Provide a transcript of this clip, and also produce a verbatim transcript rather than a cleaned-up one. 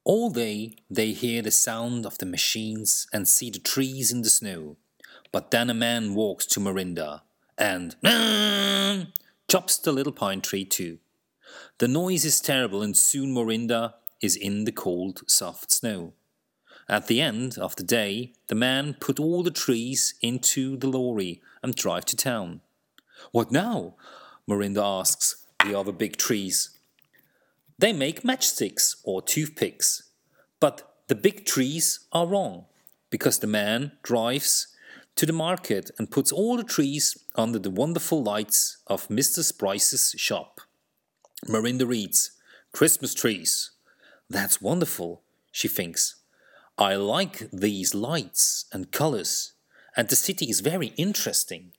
All day they hear the sound of the machines and see the trees in the snow. But then a man walks to Morinda and chops the little pine tree too. The noise is terrible and soon Morinda is in the cold, soft snow. At the end of the day, the man put all the trees into the lorry and drive to town. "What now?" Morinda asks the other big trees. "They make matchsticks or toothpicks. But the big trees are wrong, because the man drives to the market and puts all the trees under the wonderful lights of Mister Bryce's shop." Morinda reads, "Christmas trees. That's wonderful," she thinks. "I like these lights and colors, and the city is very interesting.